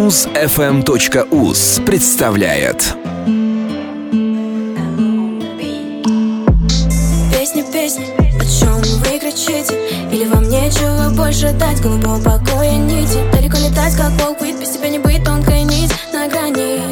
Muzfm.uz представляет Песни, о чем вы кричите? Или вам нечего больше дать голубого покоя нити? Далеко летать, как волк, быть без тебя не быть, тонкая нить на грани.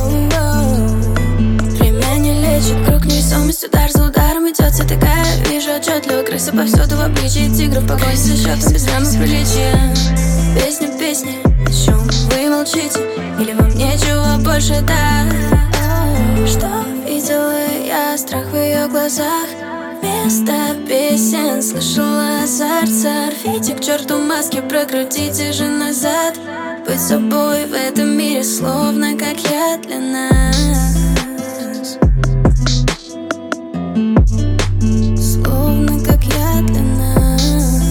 Время не лечит, круг невесомость, удар за ударом идет вся такая. Вижу отчетливо, крысы повсюду в обличии тигров, погонь за счетом без рамок приличия. Песни, о чем вы молчите? Или вам нечего больше дать? Что видела я, страх в ее глазах? Вместо песен слышала азарт. Сорвите к черту маски, прокрутите же назад. Быть собой в этом мире словно как я для нас. Словно как я для нас.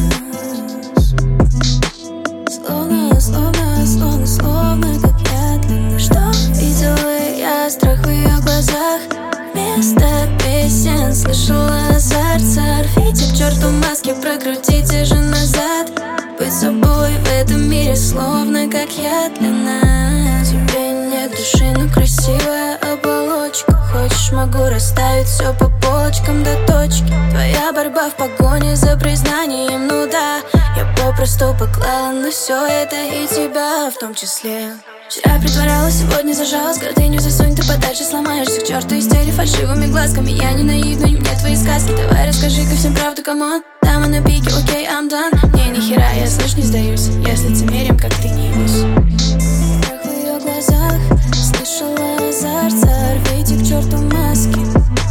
Словно как я для нас. Что видела я, страх в ее глазах? Вместо песен слышала азарт. Сорвите к черту маски, прокрутите же назад. Быть собой в этом мире словно как я для нас. Тебе нет души, но красивая оболочка. Хочешь, могу расставить все по полочкам до точки. Твоя борьба в погоне за признанием, ну да. Я попросту поклала на все это и тебя в том числе. Вчера притворялась, сегодня зажалась. Гордыню засунь ты подальше, сломаешься к черту из тели фальшивыми глазками. Я не наивна, не мне твои сказки. Давай расскажи-ка всем правду, камон. Дама на пике, окей, I'm done. Не, нихера, я слышь, не сдаюсь. Я с лицемерием, как ты, не явлюсь. Страх в ее глазах, слышала азарт. Сорвите к черту маски.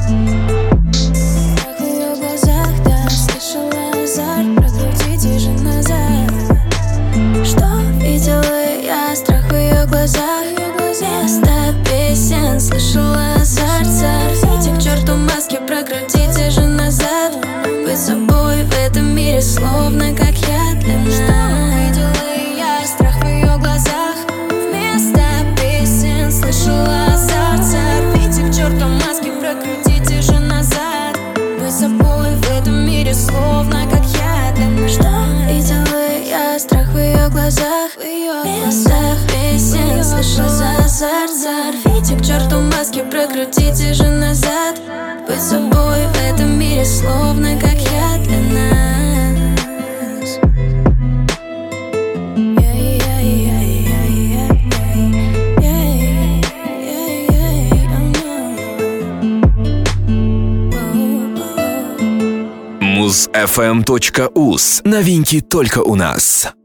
Страх в ее глазах, да, слышала азарт. Прокрутите же назад. Что видела я, страх в ее глазах? Вместо песен слышала азарт. Сорвите к черту маски, прокрутите же назад. Быть собой в этом мире словно как я для нас. Что видела я, страх в ее глазах? Вместо песен слышала азарт. Сорвите к черту маски, прокрутите же назад. Быть собой в этом мире словно как я для нас. Что видела я, страх в ее глазах? Вместо песен слышала азарт. Сорвите к черту маски, прокрутите же назад. Быть собой в этом мире словно как я для нас. Muzfm.uz. Новинки только у нас.